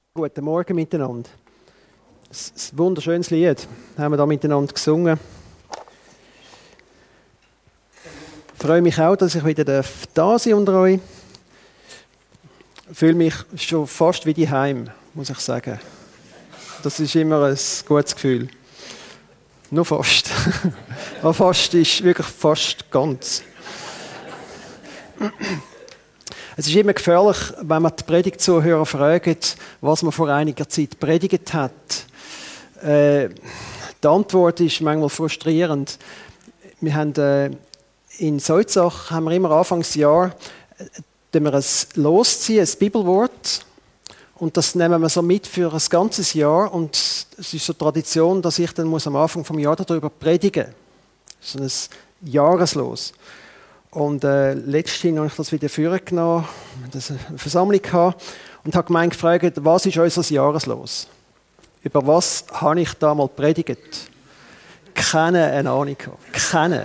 Guten Morgen miteinander. Ein wunderschönes Lied haben wir da miteinander gesungen. Ich freue mich auch, dass ich wieder da sein unter euch. Ich fühle mich schon fast wie daheim, muss ich sagen. Das ist immer ein gutes Gefühl. Nur fast. Aber fast ist wirklich fast ganz. Es ist immer gefährlich, wenn man die Predigtzuhörer fragt, was man vor einiger Zeit predigt hat. Die Antwort ist manchmal frustrierend. Wir haben in Solzach haben wir immer Anfangsjahr ein Losziehen, ein Bibelwort. Und das nehmen wir so mit für ein ganzes Jahr. Und es ist so Tradition, dass ich dann am Anfang des Jahres darüber predigen muss. So ein Jahreslos. Und letztes Jahr habe ich das wieder vorgenommen, eine Versammlung gehabt und habe gemeint gefragt, was ist unser Jahreslos? Über was habe ich da mal predigt? Keine Ahnung. Keine.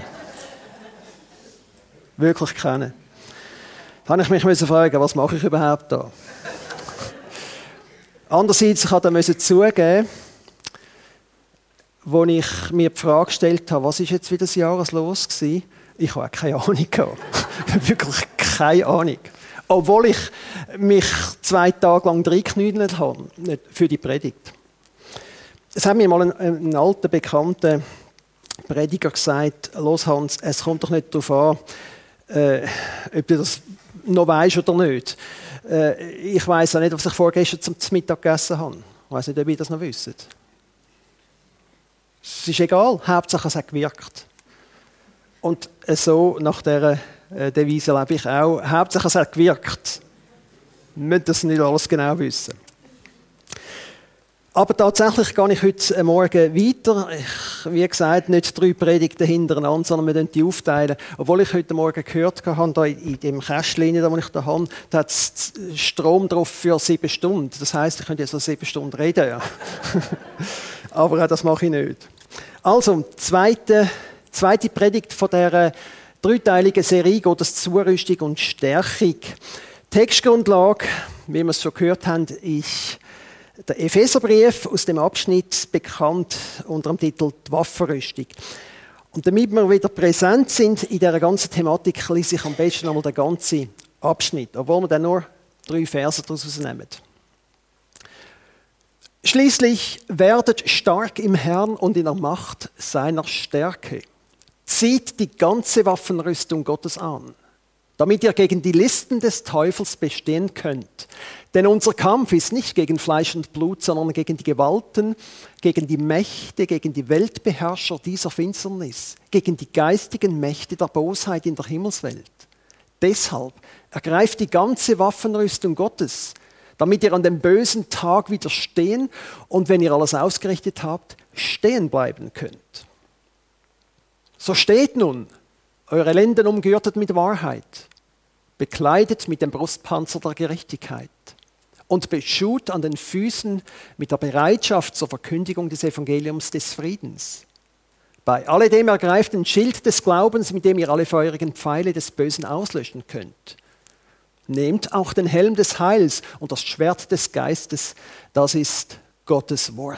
Wirklich keine. Da habe ich mich fragen, was mache ich überhaupt da? Andererseits, ich musste zugeben, als ich mir die Frage gestellt habe, was ist jetzt wieder das Jahreslos gewesen? Ich habe keine Ahnung gehabt. Wirklich keine Ahnung. Obwohl ich mich 2 Tage lang reingeknüdelt habe für die Predigt. Es hat mir mal ein alter, bekannter Prediger gesagt, los Hans, es kommt doch nicht darauf an, ob du das noch weißt oder nicht. Ich weiss auch nicht, was ich vorgestern zum Mittag gegessen habe. Ich weiss nicht, ob ihr das noch wisst. Es ist egal, Hauptsache es hat gewirkt. Und so nach dieser Devise lebe ich auch. Hauptsache es hat gewirkt. Wir müssen das nicht alles genau wissen. Aber tatsächlich gehe ich heute Morgen weiter. Wie gesagt, nicht 3 Predigten hintereinander, sondern wir teilen die aufteilen. Obwohl ich heute Morgen gehört habe, da in dem Kästchen, das ich da habe, da hat es Strom drauf für 7 Stunden. Das heisst, ich könnte jetzt so 7 Stunden reden. Ja. Aber auch das mache ich nicht. Also, zweite Predigt von dieser 3-teiligen Serie geht es Zurüstung und Stärkung. Textgrundlage, wie wir es schon gehört haben, ist der Epheserbrief aus dem Abschnitt, bekannt unter dem Titel «Die Waffenrüstung». Und damit wir wieder präsent sind in dieser ganzen Thematik, lese ich am besten einmal den ganzen Abschnitt, obwohl wir dann nur 3 Verse daraus nehmen. Schließlich werdet stark im Herrn und in der Macht seiner Stärke. Zieht die ganze Waffenrüstung Gottes an, damit ihr gegen die Listen des Teufels bestehen könnt. Denn unser Kampf ist nicht gegen Fleisch und Blut, sondern gegen die Gewalten, gegen die Mächte, gegen die Weltbeherrscher dieser Finsternis, gegen die geistigen Mächte der Bosheit in der Himmelswelt. Deshalb ergreift die ganze Waffenrüstung Gottes, damit ihr an dem bösen Tag widerstehen und wenn ihr alles ausgerichtet habt, stehen bleiben könnt. So steht nun, eure Lenden umgürtet mit Wahrheit, bekleidet mit dem Brustpanzer der Gerechtigkeit und beschut an den Füßen mit der Bereitschaft zur Verkündigung des Evangeliums des Friedens. Bei alledem ergreift den Schild des Glaubens, mit dem ihr alle feurigen Pfeile des Bösen auslöschen könnt. Nehmt auch den Helm des Heils und das Schwert des Geistes, das ist Gottes Wort.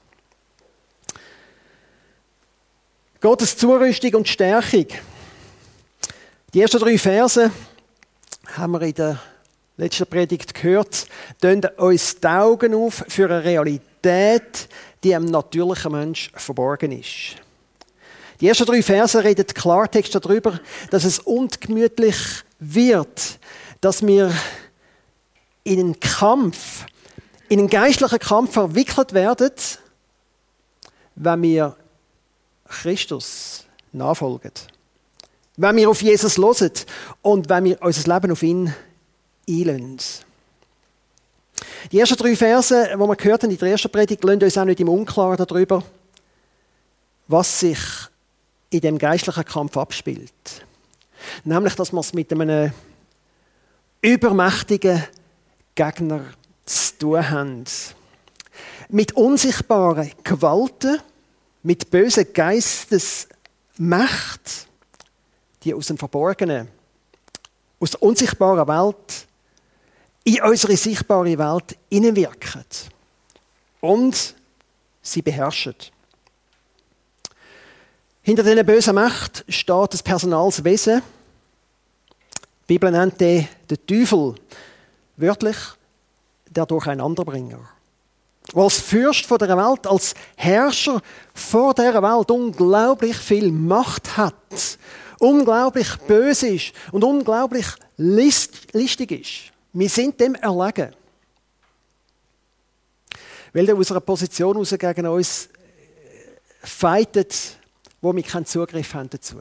Gottes Zurüstung und Stärkung. Die ersten 3 Verse haben wir in der letzten Predigt gehört, tun uns die Augen auf für eine Realität, die einem natürlichen Menschen verborgen ist. Die ersten 3 Verse reden Klartext darüber, dass es ungemütlich wird, dass wir in einen Kampf, in einen geistlichen Kampf verwickelt werden, wenn wir Christus nachfolgen. Wenn wir auf Jesus hören und wenn wir unser Leben auf ihn einlassen. Die ersten 3 Verse, die wir gehört haben in der ersten Predigt, lassen uns auch nicht im Unklaren darüber, was sich in dem geistlichen Kampf abspielt. Nämlich, dass wir es mit einem übermächtigen Gegner zu tun haben. Mit unsichtbaren Gewalten, mit bösen Geistesmächten, die aus dem Verborgenen, aus der unsichtbaren Welt in unsere sichtbare Welt hineinwirken und sie beherrschen. Hinter diesen bösen Mächten steht das Personalswesen. Die Bibel nennt den Teufel wörtlich der Durcheinanderbringer. Der als Fürst von der Welt, als Herrscher vor der Welt unglaublich viel Macht hat, unglaublich böse ist und unglaublich listig ist. Wir sind dem erlegen. Weil er aus einer Position heraus gegen uns fightet, wo wir keinen Zugriff haben dazu.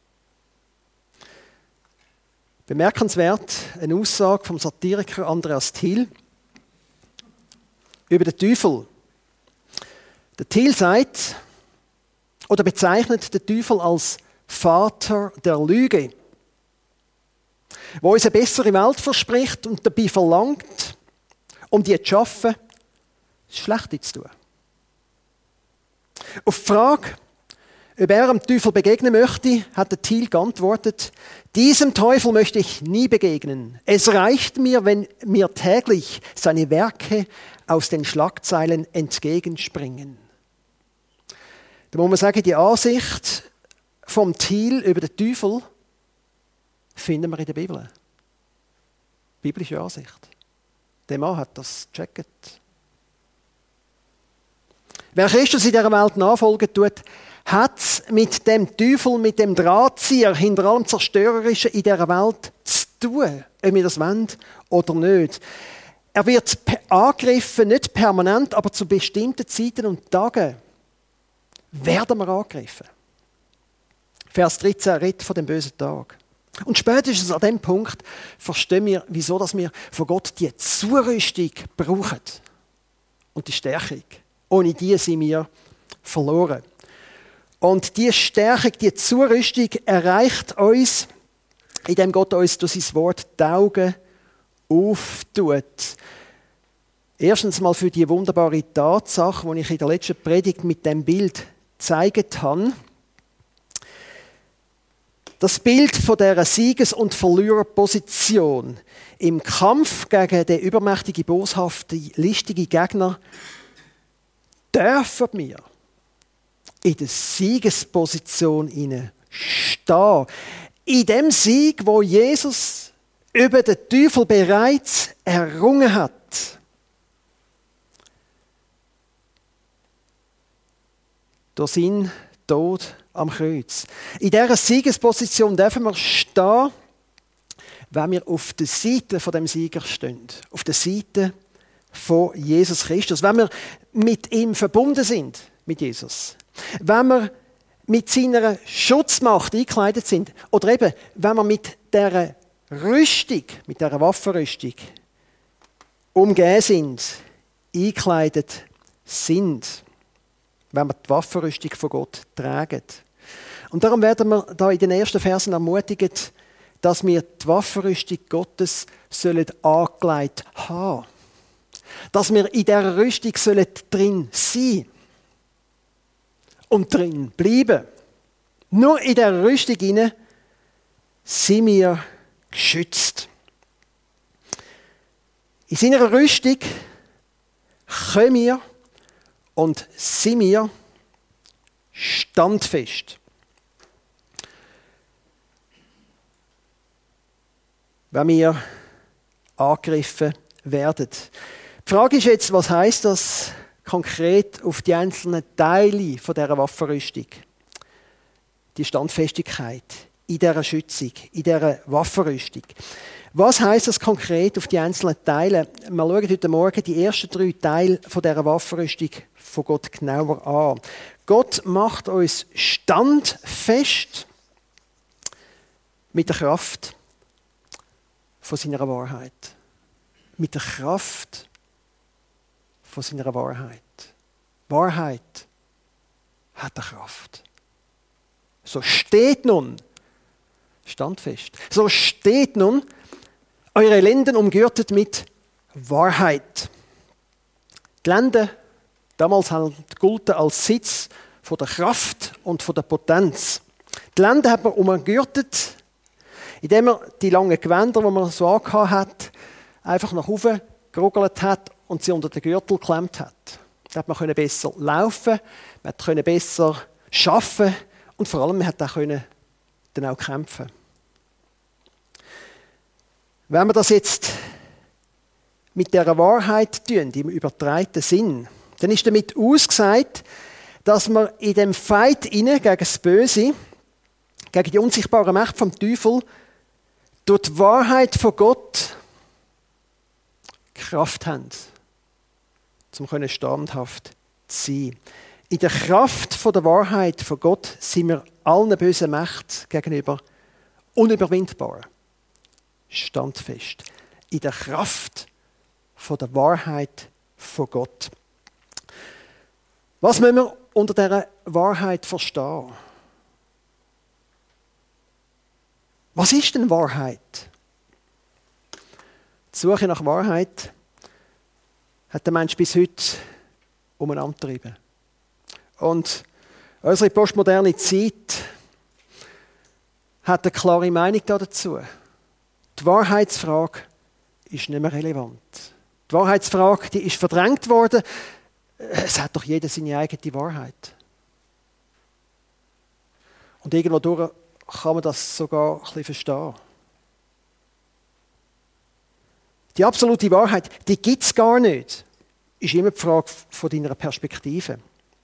Bemerkenswert eine Aussage vom Satiriker Andreas Thiel über den Teufel. Der Thiel sagt oder bezeichnet den Teufel als Vater der Lüge, der uns eine bessere Welt verspricht und dabei verlangt, um die zu schaffen, das Schlechte zu tun. Auf die Frage, ob er dem Teufel begegnen möchte, hat der Thiel geantwortet: Diesem Teufel möchte ich nie begegnen. Es reicht mir, wenn mir täglich seine Werke aus den Schlagzeilen entgegenspringen. Da muss man sagen, die Ansicht vom Thiel über den Teufel finden wir in der Bibel. Biblische Ansicht. Der Mann hat das gecheckt. Wer Christus in dieser Welt nachfolgen tut, hat es mit dem Teufel, mit dem Drahtzieher, hinter allem Zerstörerischen in dieser Welt zu tun, ob wir das wollen oder nicht. Er wird angegriffen, nicht permanent, aber zu bestimmten Zeiten und Tagen werden wir angegriffen. Vers 13 redet von dem bösen Tag. Und spätestens an dem Punkt verstehen wir, wieso dass wir von Gott die Zurüstung brauchen und die Stärkung. Ohne die sind wir verloren. Und diese Stärkung, die Zurüstung erreicht uns, indem Gott uns durch sein Wort die Augen auftut. Erstens mal für die wunderbare Tatsache, die ich in der letzten Predigt mit dem Bild gezeigt habe. Das Bild von dieser Sieges- und Verliererposition im Kampf gegen den übermächtigen, boshaften, listigen Gegner dürfen wir in der Siegesposition stehen. In dem Sieg, wo Jesus über den Teufel bereits errungen hat. Durch seinen Tod am Kreuz. In dieser Siegesposition dürfen wir stehen, wenn wir auf der Seite von dem Sieger stehen. Auf der Seite von Jesus Christus. Wenn wir mit ihm verbunden sind, mit Jesus. Wenn wir mit seiner Schutzmacht eingekleidet sind. Oder eben, wenn wir mit dieser Rüstung, mit dieser Waffenrüstung umgeben sind, eingekleidet sind. Wenn wir die Waffenrüstung von Gott tragen. Und darum werden wir da in den ersten Versen ermutigt, dass wir die Waffenrüstung Gottes angelegt haben. Dass wir in dieser Rüstung drin sein und drin bleiben. Nur in dieser Rüstung hinein sind wir geschützt. In seiner Rüstung können wir und sind wir standfest. Wenn wir angegriffen werden. Die Frage ist jetzt, was heisst das konkret auf die einzelnen Teile von dieser Waffenrüstung? Die Standfestigkeit in dieser Schützung, in dieser Waffenrüstung. Was heisst das konkret auf die einzelnen Teile? Wir schauen heute Morgen die ersten 3 Teile von dieser Waffenrüstung von Gott genauer an. Gott macht uns standfest mit der Kraft von seiner Wahrheit. Mit der Kraft von seiner Wahrheit. Wahrheit hat eine Kraft. So steht nun, standfest, so steht nun, eure Lenden umgürtet mit Wahrheit. Die Lenden, damals galten als Sitz von der Kraft und von der Potenz. Die Lenden hat man umgürtet, indem man die langen Gewänder, die man so angehabt hat, einfach nach oben geruggelt hat und sie unter den Gürtel geklemmt hat. Da hat man besser laufen, man konnte besser arbeiten und vor allem man hat dann auch kämpfen. Wenn wir das jetzt mit dieser Wahrheit tun, im übertragenen Sinn, dann ist damit ausgesagt, dass wir in dem Fight gegen das Böse, gegen die unsichtbare Macht vom Teufel, durch die Wahrheit von Gott Kraft haben, um standhaft zu sein. In der Kraft von der Wahrheit von Gott sind wir allen bösen Mächten gegenüber unüberwindbar, standfest. In der Kraft von der Wahrheit von Gott. Was müssen wir unter dieser Wahrheit verstehen? Was ist denn Wahrheit? Die Suche nach Wahrheit hat der Mensch bis heute umeinander getrieben. Und unsere postmoderne Zeit hat eine klare Meinung dazu. Die Wahrheitsfrage ist nicht mehr relevant. Die Wahrheitsfrage, die ist verdrängt worden. Es hat doch jeder seine eigene Wahrheit. Und irgendwo durch kann man das sogar ein bisschen verstehen. Die absolute Wahrheit, die gibt es gar nicht, ist immer die Frage von deiner Perspektive.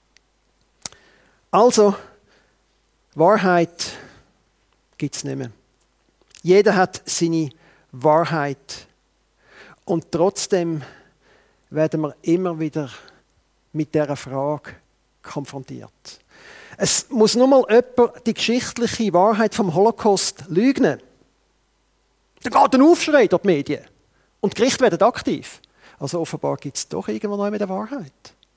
Also, Wahrheit gibt es nicht mehr. Jeder hat seine Wahrheit. Und trotzdem werden wir immer wieder mit dieser Frage konfrontiert. Es muss nur mal jemand die geschichtliche Wahrheit vom Holocaust lügen. Da geht ein Aufschrei durch die Medien. Und die Gerichte werden aktiv. Also offenbar gibt es doch irgendwo noch mit der Wahrheit.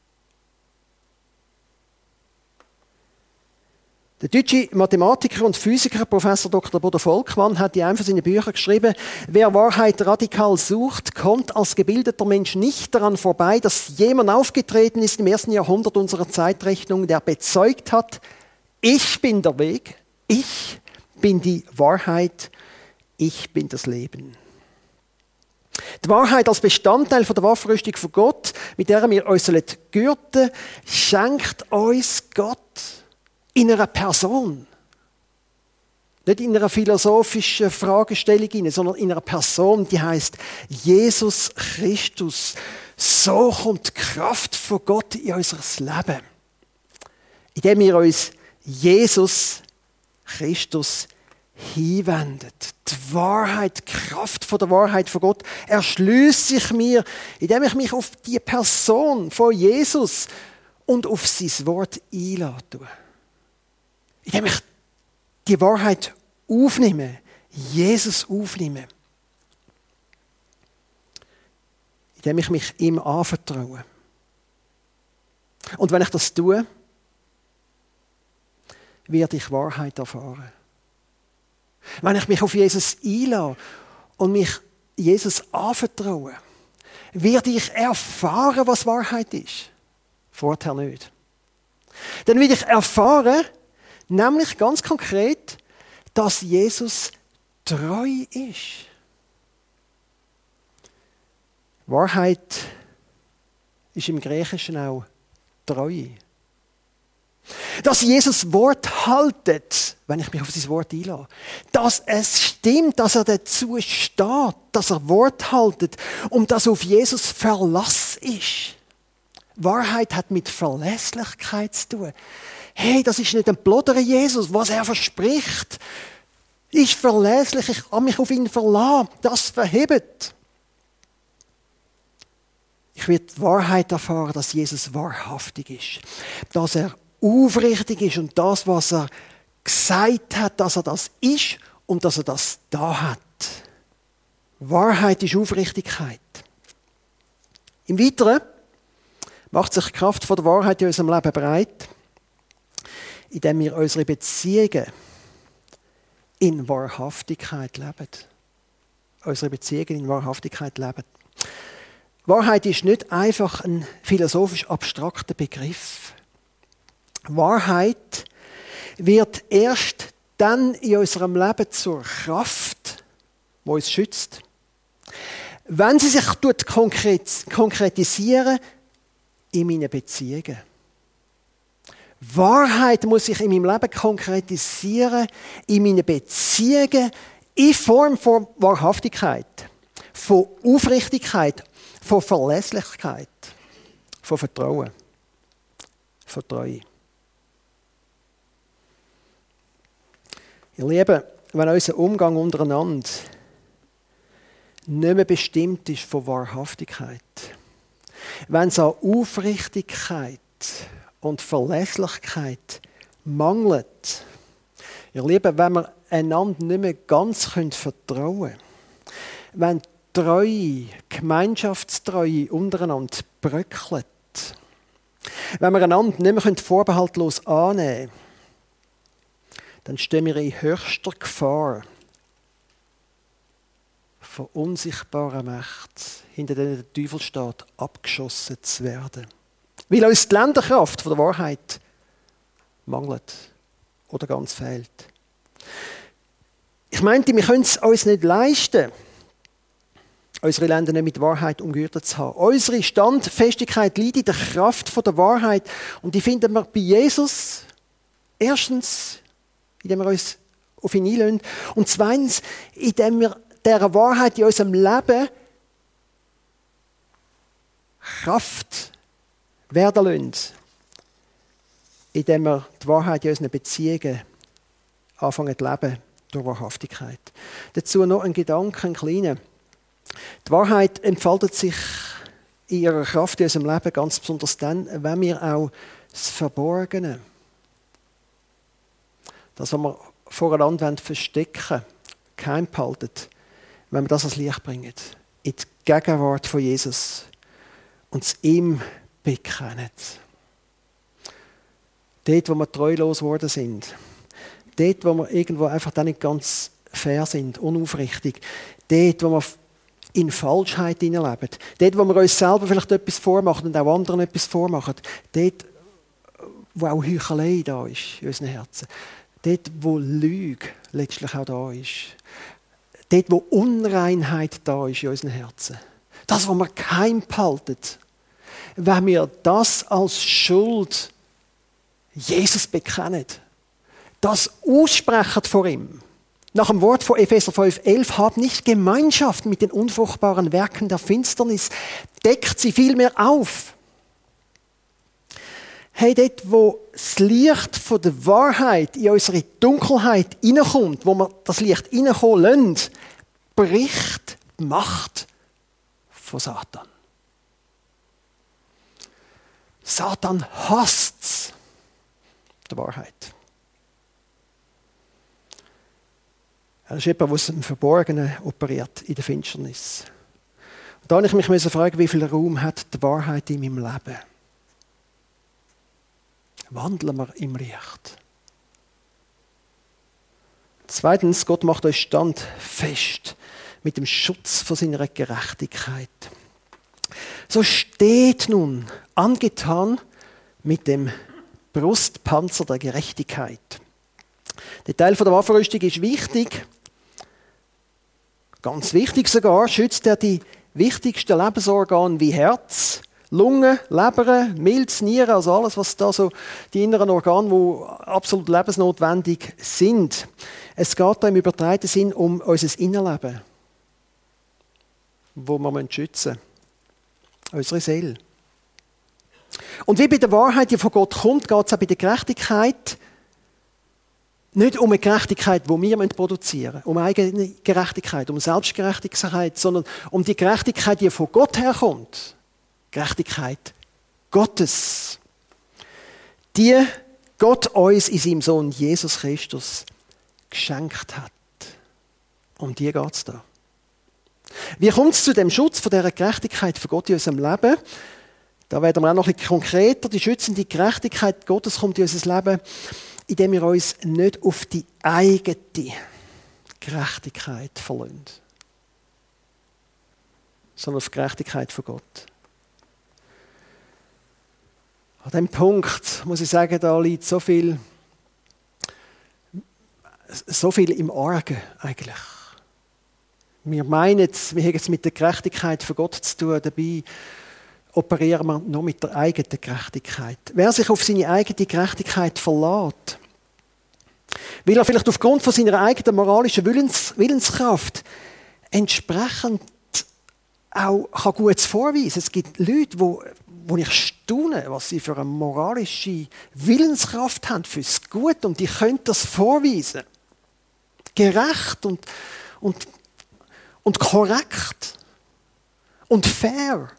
Der deutsche Mathematiker und Physiker Professor Dr. Bodo Volkmann hat in einem von seinen Büchern geschrieben, wer Wahrheit radikal sucht, kommt als gebildeter Mensch nicht daran vorbei, dass jemand aufgetreten ist im 1. Jahrhundert unserer Zeitrechnung, der bezeugt hat, ich bin der Weg, ich bin die Wahrheit, ich bin das Leben. Die Wahrheit als Bestandteil von der Waffenrüstung von Gott, mit der wir uns gürten, schenkt uns Gott in einer Person. Nicht in einer philosophischen Fragestellung, sondern in einer Person, die heißt Jesus Christus. So kommt die Kraft von Gott in unser Leben. Indem wir uns Jesus Christus hinwendet. Die Wahrheit, die Kraft von der Wahrheit von Gott erschließt sich mir, indem ich mich auf die Person von Jesus und auf sein Wort einlade. Indem ich die Wahrheit aufnehme, Jesus aufnehme. Indem ich mich ihm anvertraue. Und wenn ich das tue, werde ich Wahrheit erfahren. Wenn ich mich auf Jesus einlasse und mich Jesus anvertraue, werde ich erfahren, was Wahrheit ist. Vorher nicht. Dann werde ich erfahren, nämlich ganz konkret, dass Jesus treu ist. Wahrheit ist im Griechischen auch Treue. Dass Jesus Wort haltet, wenn ich mich auf sein Wort einlasse. Dass es stimmt, dass er dazu steht, dass er Wort haltet und dass auf Jesus Verlass ist. Wahrheit hat mit Verlässlichkeit zu tun. Hey, das ist nicht ein Plodderer Jesus, was er verspricht. Ist verlässlich, ich kann mich auf ihn verlassen. Das verhebt. Ich werde die Wahrheit erfahren, dass Jesus wahrhaftig ist. Dass er aufrichtig ist und das, was er gesagt hat, dass er das ist und dass er das da hat. Wahrheit ist Aufrichtigkeit. Im Weiteren macht sich die Kraft von der Wahrheit in unserem Leben breit, indem wir unsere Beziehungen in Wahrhaftigkeit leben. Unsere Beziehungen in Wahrhaftigkeit leben. Wahrheit ist nicht einfach ein philosophisch abstrakter Begriff. Wahrheit wird erst dann in unserem Leben zur Kraft, die uns schützt, wenn sie sich konkretisieren in meinen Beziehungen. Wahrheit muss sich in meinem Leben konkretisieren in meinen Beziehungen in Form von Wahrhaftigkeit, von Aufrichtigkeit, von Verlässlichkeit, von Vertrauen, von Treue. Ihr Lieben, wenn unser Umgang untereinander nicht mehr bestimmt ist von Wahrhaftigkeit, wenn es an Aufrichtigkeit und Verlässlichkeit mangelt, ihr Lieben, wenn wir einander nicht mehr ganz vertrauen können, wenn Treue, Gemeinschaftstreue untereinander bröckelt, wenn wir einander nicht mehr vorbehaltlos annehmen können, dann stehen wir in höchster Gefahr, von unsichtbarer Macht, hinter denen der Teufel steht, abgeschossen zu werden. Weil uns die Länderkraft von der Wahrheit mangelt oder ganz fehlt. Ich meinte, wir können es uns nicht leisten, unsere Länder nicht mit Wahrheit umgürtet zu haben. Unsere Standfestigkeit liegt in der Kraft von der Wahrheit. Und die finden wir bei Jesus. Erstens, indem wir uns auf ihn einlassen. Und zweitens, indem wir dieser Wahrheit in unserem Leben Kraft werden lassen. Indem wir die Wahrheit in unseren Beziehungen anfangen zu leben durch Wahrhaftigkeit. Dazu noch ein Gedanke, ein kleiner. Die Wahrheit entfaltet sich in ihrer Kraft in unserem Leben ganz besonders dann, wenn wir auch das Verborgene, das, was wir voreinander verstecken, geheim behalten, wenn wir das ans Licht bringen, in die Gegenwart von Jesus und es ihm bekennen. Dort, wo wir treulos geworden sind, dort, wo wir irgendwo einfach dann nicht ganz fair sind, unaufrichtig, dort, wo wir in Falschheit hineinleben, dort, wo wir uns selber vielleicht etwas vormachen und auch anderen etwas vormachen, dort, wo auch Heuchelei da ist in unseren Herzen, dort, wo Lüge letztlich auch da ist, dort, wo Unreinheit da ist in unseren Herzen, das, was wir geheim behalten, wenn wir das als Schuld Jesus bekennen, das aussprechen vor ihm, nach dem Wort von Epheser 5,11, habt nicht Gemeinschaft mit den unfruchtbaren Werken der Finsternis, deckt sie vielmehr auf. Hey, dort, wo das Licht von der Wahrheit in unsere Dunkelheit hineinkommt, wo wir das Licht hineinkommen lassen, bricht die Macht von Satan. Satan hasst die Wahrheit. Er ist jemand, der aus dem Verborgenen operiert, in der Finsternis. Und da habe ich mich fragen, wie viel Raum hat die Wahrheit in meinem Leben? Wandeln wir im Licht? Zweitens, Gott macht euch standfest mit dem Schutz von seiner Gerechtigkeit. So steht nun angetan mit dem Brustpanzer der Gerechtigkeit. Der Teil der Waffenrüstung ist wichtig, ganz wichtig sogar, schützt er die wichtigsten Lebensorgane wie Herz, Lunge, Leber, Milz, Nieren, also alles, was da so die inneren Organe, die absolut lebensnotwendig sind. Es geht da im übertragenen Sinn um unser Innenleben, wo wir schützen müssen. Unsere Seele. Und wie bei der Wahrheit, die von Gott kommt, geht es auch bei der Gerechtigkeit nicht um eine Gerechtigkeit, die wir produzieren müssen, um eigene Gerechtigkeit, um Selbstgerechtigkeit, sondern um die Gerechtigkeit, die von Gott herkommt. Gerechtigkeit Gottes. Die Gott uns in seinem Sohn Jesus Christus geschenkt hat. Um die geht es da. Wie kommt es zu dem Schutz von dieser Gerechtigkeit von Gott in unserem Leben? Da werden wir auch noch ein bisschen konkreter. Die schützende Gerechtigkeit Gottes kommt in unser Leben, indem wir uns nicht auf die eigene Gerechtigkeit verlassen, sondern auf die Gerechtigkeit von Gott. An diesem Punkt muss ich sagen, da liegt so viel im Argen eigentlich. Wir meinen, wir haben es mit der Gerechtigkeit von Gott zu tun, dabei operieren wir nur mit der eigenen Gerechtigkeit. Wer sich auf seine eigene Gerechtigkeit verlässt, weil er vielleicht aufgrund von seiner eigenen moralischen Willenskraft entsprechend auch Gutes vorweisen kann. Es gibt Leute, wo ich staune, was sie für eine moralische Willenskraft haben fürs Gute, und die können das vorweisen. Gerecht und korrekt und fair.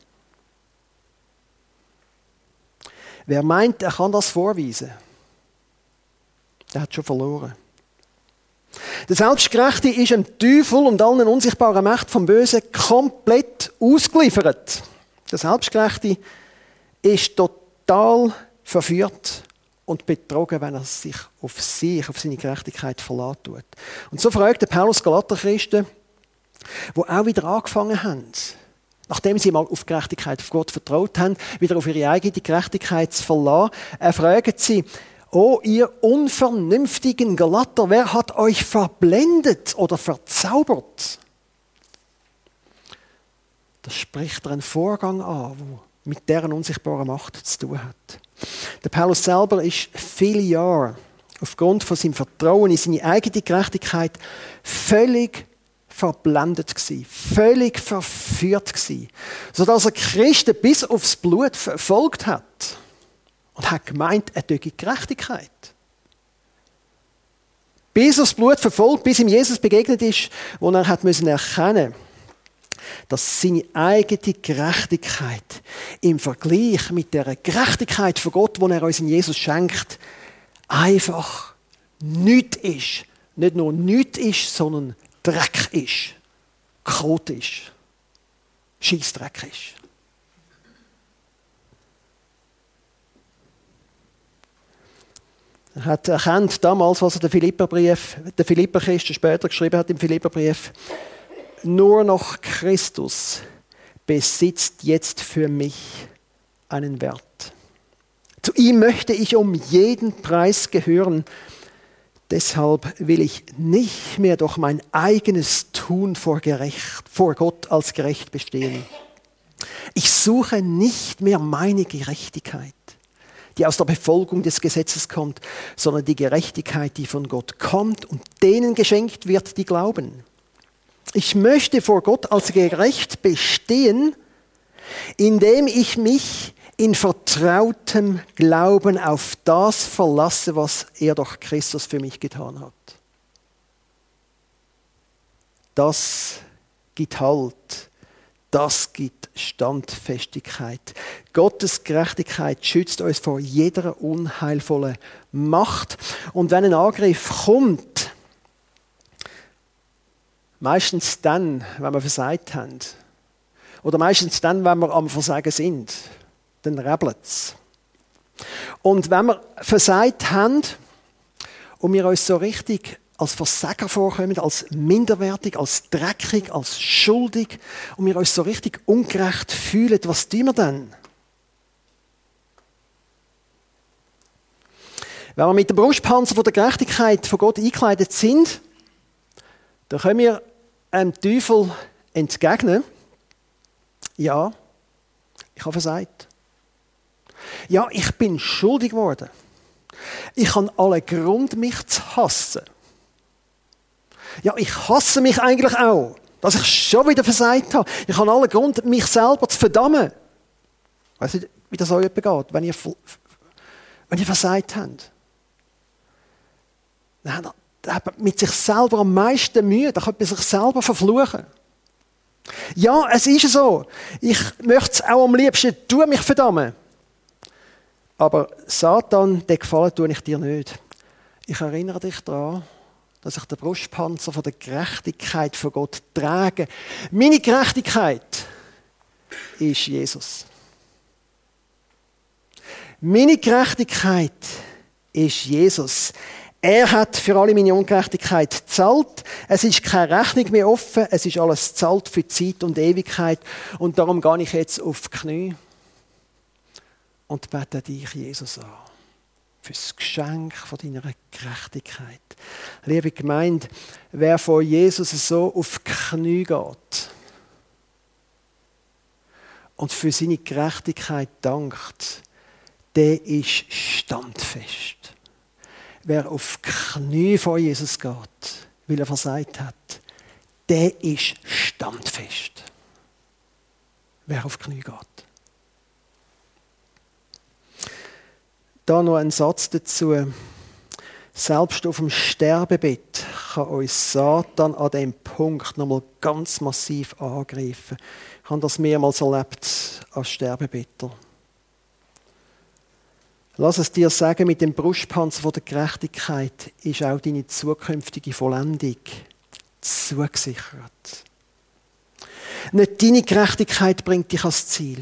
Wer meint, er kann das vorweisen, der hat schon verloren. Der Selbstgerechte ist dem Teufel und allen unsichtbaren Mächten vom Bösen komplett ausgeliefert. Der Selbstgerechte ist total verführt und betrogen, wenn er sich auf seine Gerechtigkeit verlassen tut. Und so fragt der Paulus Galaterchristen, die auch wieder angefangen haben, nachdem sie mal auf die Gerechtigkeit von Gott vertraut haben, wieder auf ihre eigene Gerechtigkeit zu verlassen, fragt sie: Oh, ihr unvernünftigen Galater, wer hat euch verblendet oder verzaubert? Das spricht einen Vorgang an, der mit deren unsichtbaren Macht zu tun hat. Der Paulus selber ist viele Jahre aufgrund von seinem Vertrauen in seine eigene Gerechtigkeit völlig verblendet gsi, völlig verführt gsi, sodass er Christen bis aufs Blut verfolgt hat und hat gemeint, er tue Gerechtigkeit. Bis aufs Blut verfolgt, bis ihm Jesus begegnet ist, wo er hat müssen erkennen, dass seine eigene Gerechtigkeit im Vergleich mit der Gerechtigkeit von Gott, die er uns in Jesus schenkt, einfach nichts ist. Nicht nur nichts ist, sondern Dreck ist. Kot ist. Scheissdreck ist. Er hat erkannt damals, was er den Philipperchristen später geschrieben hat im Philipperbrief: Nur noch Christus besitzt jetzt für mich einen Wert. Zu ihm möchte ich um jeden Preis gehören. Deshalb will ich nicht mehr durch mein eigenes Tun vor Gott als gerecht bestehen. Ich suche nicht mehr meine Gerechtigkeit, die aus der Befolgung des Gesetzes kommt, sondern die Gerechtigkeit, die von Gott kommt und denen geschenkt wird, die glauben. Ich möchte vor Gott als gerecht bestehen, indem ich mich in vertrautem Glauben auf das verlasse, was er durch Christus für mich getan hat. Das gibt Halt, das gibt Standfestigkeit. Gottes Gerechtigkeit schützt uns vor jeder unheilvollen Macht. Und wenn ein Angriff kommt, meistens dann, wenn wir versagt haben, oder meistens dann, wenn wir am Versagen sind, dann rebelt es. Und wenn wir versagt haben und wir uns so richtig als Versager vorkommen, als minderwertig, als dreckig, als schuldig und wir uns so richtig ungerecht fühlen, was tun wir dann? Wenn wir mit dem Brustpanzer von der Gerechtigkeit von Gott eingekleidet sind, dann können wir dem Teufel entgegnen: Ja, ich habe versagt. Ja, ich bin schuldig geworden. Ich habe allen Grund, mich zu hassen. Ja, ich hasse mich eigentlich auch, dass ich schon wieder versagt habe. Ich habe allen Grund, mich selber zu verdammen. Weißt du, wie das euch geht, wenn ihr versagt habt? Dann hat man mit sich selber am meisten Mühe. Da könnte man sich selber verfluchen. Ja, es ist so. Ich möchte es auch am liebsten tun, mich verdammen. Aber Satan, den Gefallen tue ich dir nicht. Ich erinnere dich daran, dass ich den Brustpanzer von der Gerechtigkeit von Gott trage. Meine Gerechtigkeit ist Jesus. Meine Gerechtigkeit ist Jesus. Er hat für alle meine Ungerechtigkeit gezahlt. Es ist keine Rechnung mehr offen. Es ist alles gezahlt für Zeit und Ewigkeit. Und darum gehe ich jetzt auf die Knie und bete dich, Jesus, an. für das Geschenk von deiner Gerechtigkeit. Liebe Gemeinde, wer von Jesus so auf die Knie geht und für seine Gerechtigkeit dankt, der ist standfest. Wer auf die Knie vor Jesus geht, weil er versagt hat, der ist standfest. Wer auf die Knie geht. Da noch ein Satz dazu. Selbst auf dem Sterbebett kann uns Satan an diesem Punkt nochmal ganz massiv angreifen. Ich habe das mehrmals erlebt als Sterbebetter. Lass es dir sagen, mit dem Brustpanzer von der Gerechtigkeit ist auch deine zukünftige Vollendung zugesichert. Nicht deine Gerechtigkeit bringt dich ans Ziel.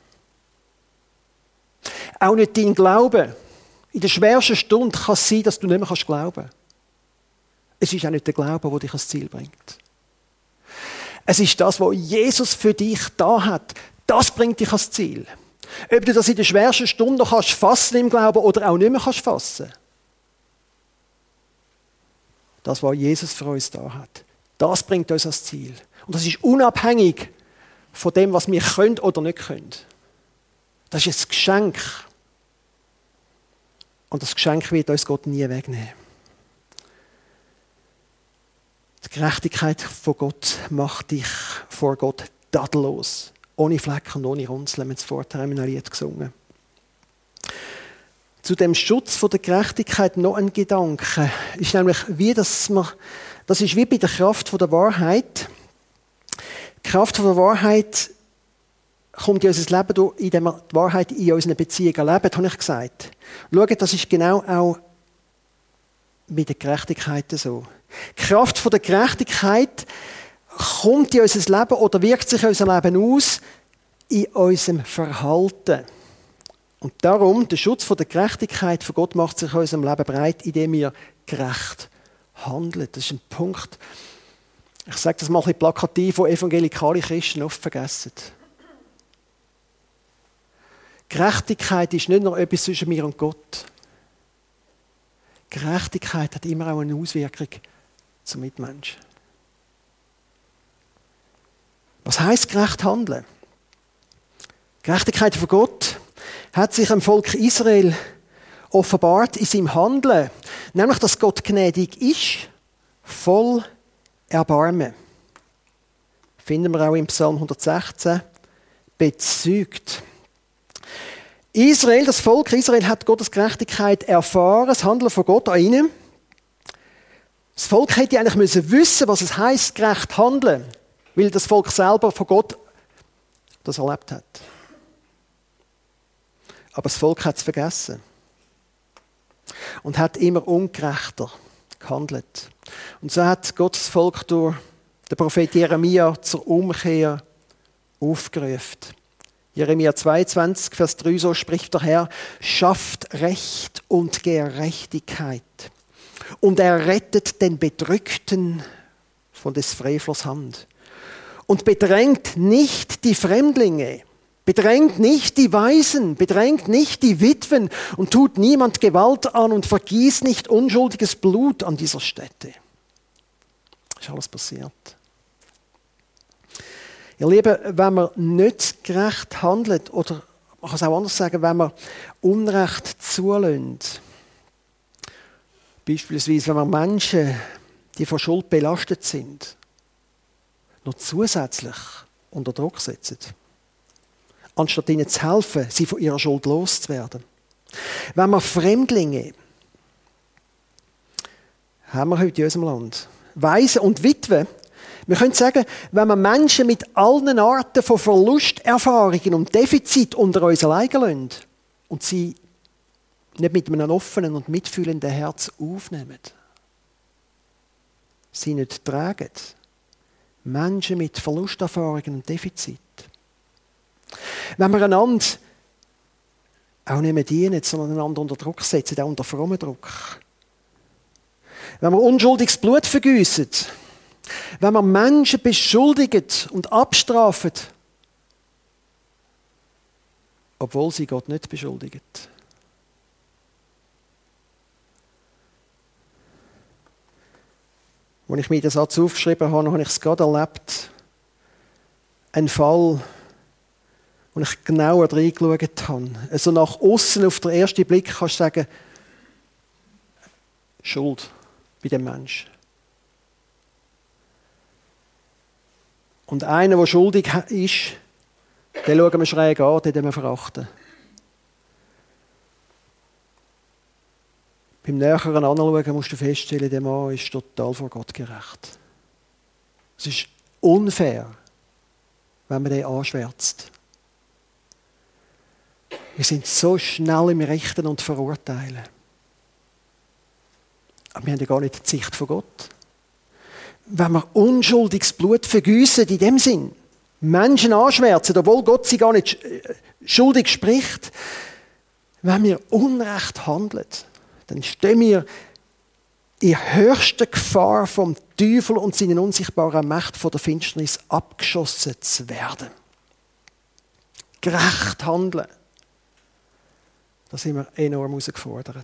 Auch nicht dein Glaube. In der schwersten Stunde kann es sein, dass du nicht mehr glauben kannst. Es ist auch nicht der Glaube, der dich ans Ziel bringt. Es ist das, was Jesus für dich da hat. Das bringt dich ans Ziel. Ob du das in der schwersten Stunde noch kannst fassen im Glauben oder auch nicht mehr kannst fassen. Das, was Jesus für uns da hat. Das bringt uns ans Ziel. Und das ist unabhängig von dem, was wir können oder nicht können. Das ist ein Geschenk. Und das Geschenk wird uns Gott nie wegnehmen. Die Gerechtigkeit von Gott macht dich vor Gott tadellos. Ohne Flecken und ohne Runzeln. Wir haben es vorher in einem Lied gesungen. Zu dem Schutz von der Gerechtigkeit noch ein Gedanke. Ist nämlich, das ist wie bei der Kraft von der Wahrheit. Die Kraft von der Wahrheit kommt in unser Leben durch, indem wir die Wahrheit in unseren Beziehungen leben, habe ich gesagt. Schaut, das ist genau auch mit der Gerechtigkeit so. Die Kraft von der Gerechtigkeit kommt in unser Leben oder wirkt sich in unser Leben aus in unserem Verhalten. Und darum, der Schutz von der Gerechtigkeit von Gott macht sich in unserem Leben breit, indem wir gerecht handeln. Das ist ein Punkt, ich sage das mal ein bisschen plakativ, wo evangelikale Christen oft vergessen. Gerechtigkeit ist nicht nur etwas zwischen mir und Gott. Gerechtigkeit hat immer auch eine Auswirkung zum Mitmenschen. Was heisst gerecht handeln? Gerechtigkeit von Gott hat sich dem Volk Israel offenbart in seinem Handeln. Nämlich, dass Gott gnädig ist, voll Erbarmen. Finden wir auch im Psalm 116, bezeugt. Israel, das Volk Israel hat Gottes Gerechtigkeit erfahren, das Handeln von Gott an ihnen. Das Volk hätte eigentlich wissen müssen, was es heisst, gerecht handeln, weil das Volk selber von Gott das erlebt hat. Aber das Volk hat es vergessen und hat immer ungerechter gehandelt. Und so hat Gott das Volk durch den Prophet Jeremia zur Umkehr aufgerufen. Jeremia 22, Vers 3, so spricht der Herr, schafft Recht und Gerechtigkeit und er rettet den Bedrückten von des Frevlers Hand und bedrängt nicht die Fremdlinge, bedrängt nicht die Waisen, bedrängt nicht die Witwen und tut niemand Gewalt an und vergießt nicht unschuldiges Blut an dieser Stätte. Ist alles passiert. Ihr Lieben, wenn man nicht gerecht handelt, oder man kann es auch anders sagen, wenn man Unrecht zulässt, beispielsweise wenn man Menschen, die von Schuld belastet sind, noch zusätzlich unter Druck setzen, anstatt ihnen zu helfen, sie von ihrer Schuld loszuwerden. Wenn man Fremdlinge, haben wir heute in unserem Land, Waisen und Witwen, wir können sagen, wenn wir Menschen mit allen Arten von Verlusterfahrungen und Defizit unter uns allein lassen und sie nicht mit einem offenen und mitfühlenden Herz aufnehmen, sie nicht tragen, Menschen mit Verlusterfahrungen und Defizit. Wenn wir einander auch nicht mehr dienen, sondern einander unter Druck setzen, auch unter frommen Druck. Wenn wir unschuldiges Blut vergießen, wenn wir Menschen beschuldigen und abstrafen, obwohl sie Gott nicht beschuldigen. Als ich mir den Satz aufgeschrieben habe, habe ich es gerade erlebt. Ein Fall, wo ich genauer reingeschaut habe. Also nach außen auf den ersten Blick kannst du sagen, Schuld bei dem Menschen. Und einer, der schuldig ist, den schauen wir schräg an, den wir verachten. Beim näheren Anschauen musst du feststellen, der Mann ist total vor Gott gerecht. Es ist unfair, wenn man den anschwärzt. Wir sind so schnell im Richten und Verurteilen. Aber wir haben ja gar nicht die Sicht von Gott. Wenn wir unschuldiges Blut vergießen, in dem Sinn, Menschen anschwärzen, obwohl Gott sie gar nicht schuldig spricht, wenn wir Unrecht handeln, dann stehen wir in höchster Gefahr vom Teufel und seinen unsichtbaren Mächten von der Finsternis abgeschossen zu werden. Gerecht handeln. Da sind wir enorm herausgefordert.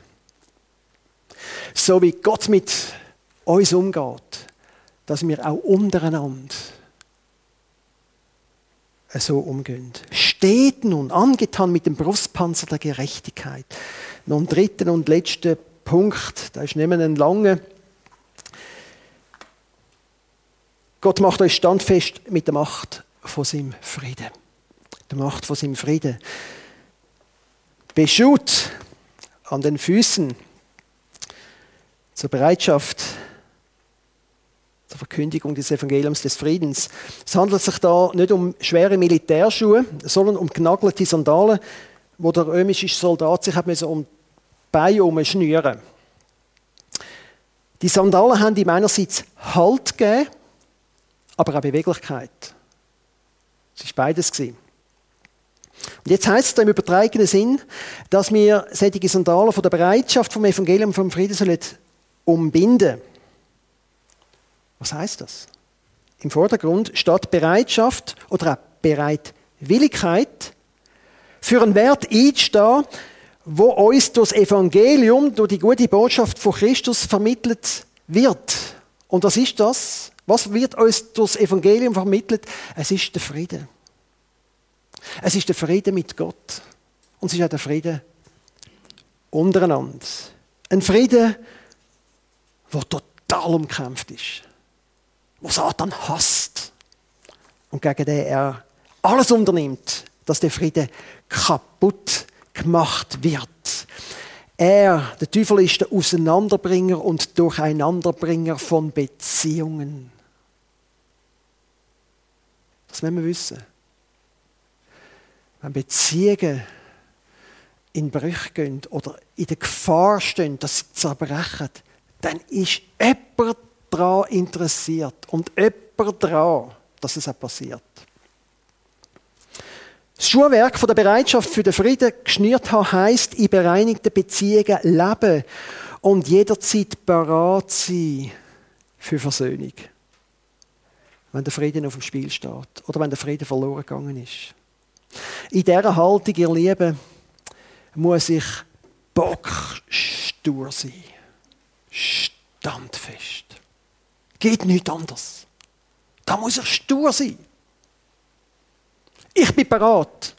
So wie Gott mit uns umgeht, dass wir auch untereinander so umgehen. Steht nun angetan mit dem Brustpanzer der Gerechtigkeit. Noch ein dritten und letzten Punkt, da ist nicht mehr ein langer. Gott macht euch standfest mit der Macht von seinem Frieden. Der Macht von seinem Frieden. Beschut an den Füßen zur Bereitschaft zur Verkündigung des Evangeliums des Friedens. Es handelt sich da nicht um schwere Militärschuhe, sondern um genagelte Sandalen, wo der römische Soldat sich um die Beine umschnüren. Die Sandalen haben ihm einerseits Halt gegeben, aber auch Beweglichkeit. Es war beides. Und jetzt heisst es im übertragenen Sinn, dass wir solche Sandalen von der Bereitschaft vom Evangelium vom Frieden sollen umbinden. Was heisst das? Im Vordergrund steht Bereitschaft oder auch Bereitwilligkeit, für einen Wert einzustehen, wo uns durch das Evangelium, durch die gute Botschaft von Christus vermittelt wird. Und was ist das? Was wird uns durch das Evangelium vermittelt? Es ist der Friede. Es ist der Friede mit Gott. Und es ist auch der Friede untereinander. Ein Friede, der total umkämpft ist. Wo Satan hasst. Und gegen den er alles unternimmt, dass der Friede kaputt gemacht wird. Der Teufel ist der Auseinanderbringer und Durcheinanderbringer von Beziehungen. Das müssen wir wissen. Wenn Beziehungen in Brüche gehen oder in der Gefahr stehen, dass sie zerbrechen, dann ist jemand daran interessiert und jemand daran, dass es auch passiert. Das Schuhwerk von der Bereitschaft für den Frieden geschnürt haben, heisst, in bereinigten Beziehungen leben und jederzeit bereit sein für Versöhnung. Wenn der Frieden auf dem Spiel steht oder wenn der Frieden verloren gegangen ist. In dieser Haltung, ihr Lieben, muss ich bockstur sein. Standfest. Geht nichts anderes. Da muss ich stur sein. Ich bin bereit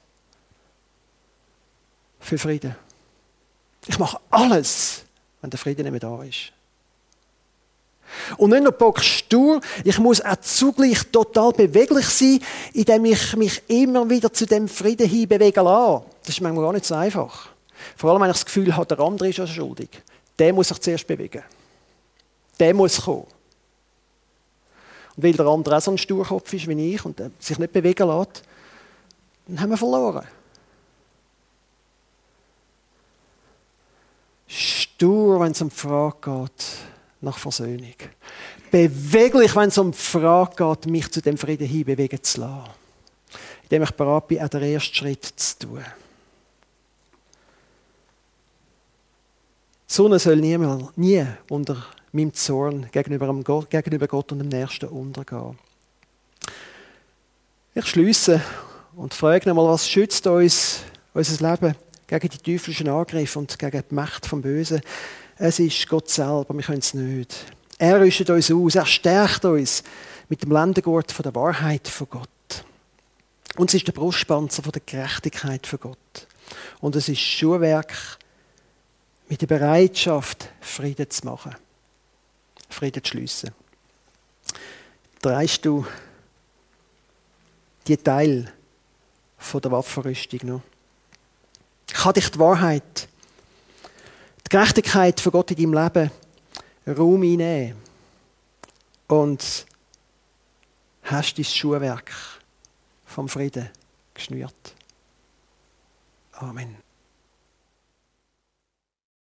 für Frieden. Ich mache alles, wenn der Frieden nicht mehr da ist. Und nicht nur bockstur, ich muss auch zugleich total beweglich sein, indem ich mich immer wieder zu dem Frieden hinbewegen lasse. Das ist manchmal gar nicht so einfach. Vor allem, wenn ich das Gefühl habe, der andere ist ja schuldig. Der muss sich zuerst bewegen. Der muss kommen. Und weil der andere auch so ein Sturkopf ist wie ich und sich nicht bewegen lässt, dann haben wir verloren. Stur, wenn es um die Frage geht nach Versöhnung. Beweglich, wenn es um die Frage geht, mich zu dem Frieden hinbewegen zu lassen. Indem ich bereit bin, auch den ersten Schritt zu tun. Die Sonne soll nie unter meinem Zorn gegenüber Gott und dem Nächsten untergehen. Ich schliesse und frage nochmal, was schützt uns, unser Leben gegen die teuflischen Angriffe und gegen die Macht vom Bösen? Es ist Gott selber, wir können es nicht. Er rüstet uns aus, er stärkt uns mit dem Lendengurt von der Wahrheit von Gott. Und es ist der Brustpanzer von der Gerechtigkeit von Gott. Und es ist Schuhwerk mit der Bereitschaft, Frieden zu machen. Frieden zu schliessen. Drehst du die Teil von der Waffenrüstung noch? Kann dich die Wahrheit, die Gerechtigkeit von Gott in deinem Leben Raum einnehmen? Und hast dein Schuhwerk vom Frieden geschnürt? Amen.